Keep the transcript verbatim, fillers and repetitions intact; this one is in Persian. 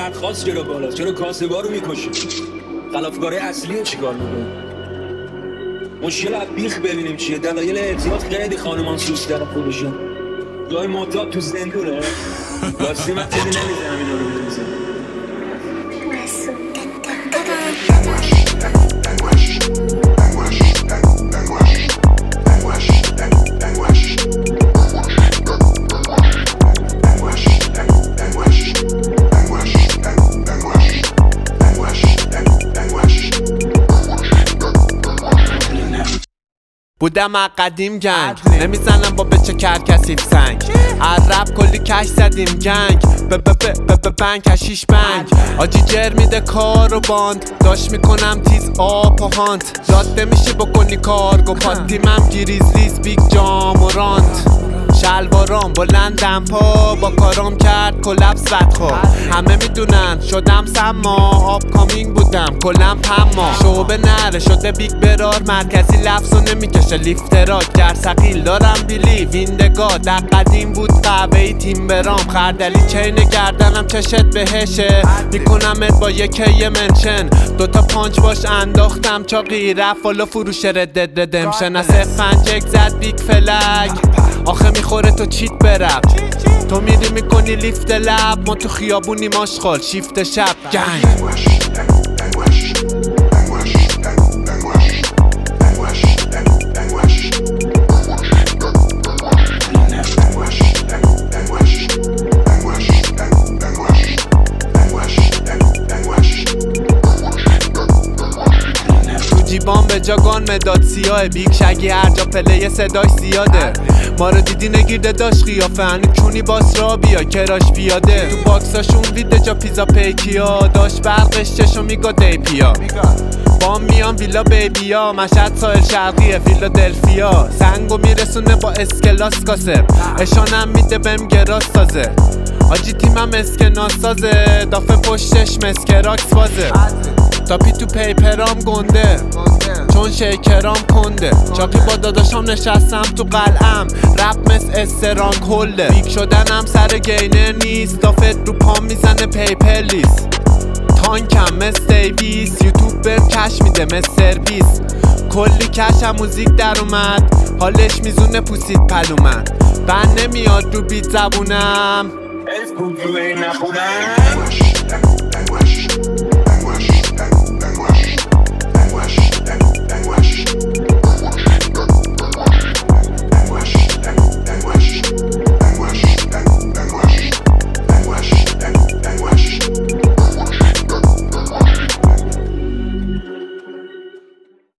فرد خاص چرا بالاست؟ چرا کاسبا رو میکشی؟ خلافکاره اصلی رو چیکار میکنی؟ مشکل از بیخ ببینیم چیه؟ دلایل اعتیاد خیلی خانمان سوس در خودشون جای معتاد تو زندونه راستی من تیدی نمیزنم اینا رو بزنم. بودم قدیم گنگ نمیزنم با بچه کر کسیف سنگ عرب کلی کش زدیم گنگ ب ب ب ب بنگ کشیش بنگ آجی جر میده کار و باند داشت میکنم تیز آب و هانت داد نمیشه بکنی کارگو پاتیمم گریزلیز بیگ جام و راند شلوارام بلندم پا با کارام کرد کلپس بدخوا همه میدونن شدم سما آب کامینگ بودم کلم پما شعبه نره شده بیگ برار مرکزی لفظو نمیکشه لیفترات گر سقیل دارم بیلی ویندگاه در قدیم بود قهوه‌ای تیم برام خردلی چین گردنم چشت بهشه میکنمت با یکی منشن دوتا پانچ باش انداختم چاقی رفت والا فروش ردد ردمشن از اف پنج اک زد بیگ فلگ آخه میخوره تو چیت برب تو میری میکنی لیفت لب ما تو خیابونی ماشخال شیفت شب گنگ جیبان به جاگان مداد سیاه بیگ شگی هر جا پله صداش زیاده ما رو دیدی نگیرده داشت قیافه هنو چونی باس را بیا کراش بیاده تو باکساشون ویده جا پیزا پیکیا داشت برقش چشو میگا دی پیا بام میان ویلا بیبیا مشهد ساحل شرقیه فیلادلفیا سنگو میرسونه با اسکلاس کاسب اشانم میده بهم گراس سازه آجی تیمم اسکناس سازه دافه پشتش مسکراکس بازه تاپی تو پیپرام گنده چون شیکرام کنده چاقی با داداشام نشستم تو قلعم رپ مس استرانگ هولده بیگ شدنم سر گینر نیست دافت رو پام میزنه پیپر لیست تانکم مس دیویس یوتیوب بهم کش میده مس سرویس کلی کش هم موزیک در اومد حالش میزونه پوسید پلومن بند نمیاد رو بیت زبونم اسکوب روی نخونم